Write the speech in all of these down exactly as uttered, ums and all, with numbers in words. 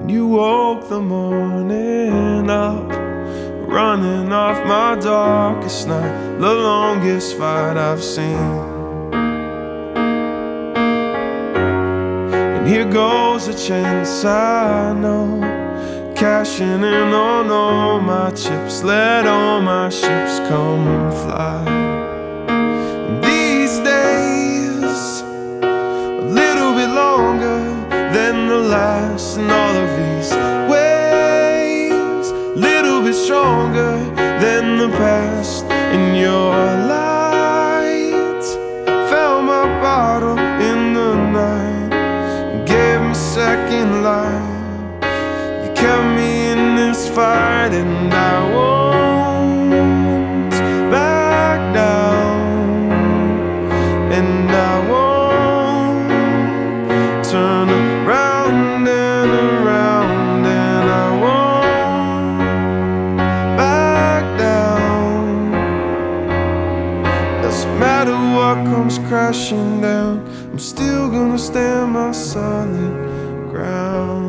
You woke the morning up, running off my darkest night, the longest fight I've seen. And here goes a chance I know, cashing in on all my chips, let all my ships come fly. And these days, a little bit longer than the last, and all of these ways, little bit stronger than the past. In your light, found my bottle in the night, and gave me second life. You kept me in this fight, and I won't back down, and I won't turn around and around, and I won't back down. Doesn't matter what comes crashing down, I'm still gonna stand my solid ground.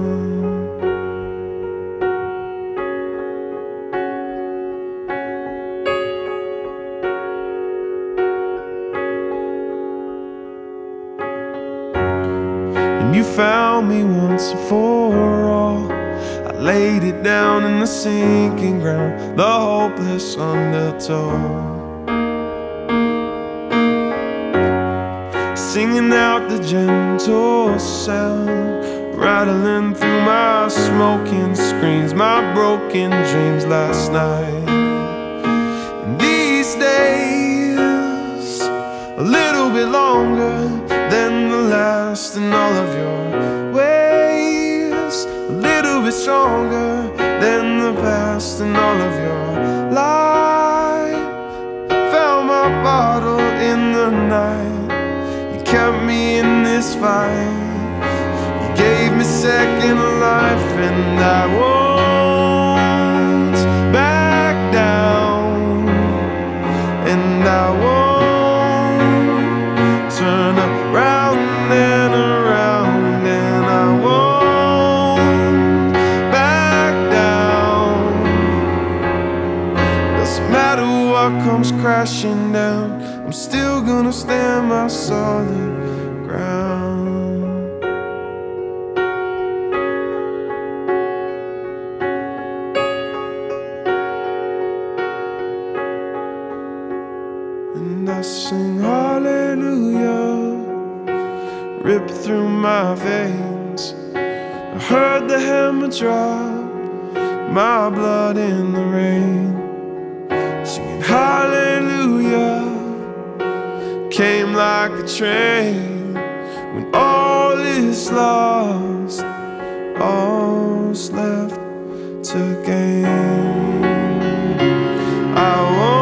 You found me once and for all, I laid it down in the sinking ground, the hopeless undertow, singing out the gentle sound, rattling through my smoking screens, my broken dreams last night. And these days, a little bit longer than the last, and all of your ways, a little bit stronger than the past, and all of your life. Found my bottle in the night, you kept me in this fight. You gave me second life, and I won't back down, and I won't turn around and around, and I won't back down. Doesn't matter what comes crashing down, I'm still gonna stand my solid ground. And I sing hallelujah, rip through my veins. I heard the hammer drop, my blood in the rain. Singing hallelujah, came like a train. When all is lost, all's left to gain. I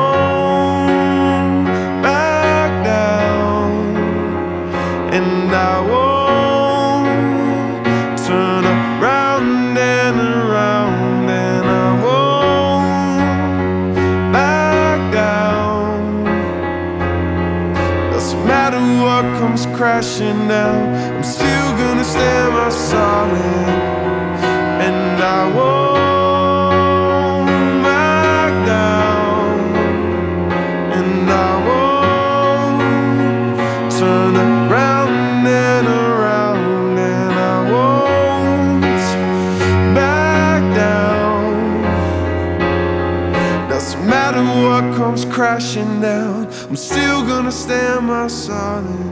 won't back down, and I won't turn around and around, and I won't back down. Doesn't matter what comes crashing down, I'm still gonna stand my solid, and I won't back down, and I won't turn around and around, and I won't back down. Doesn't matter what comes crashing down, I'm still gonna stand my solid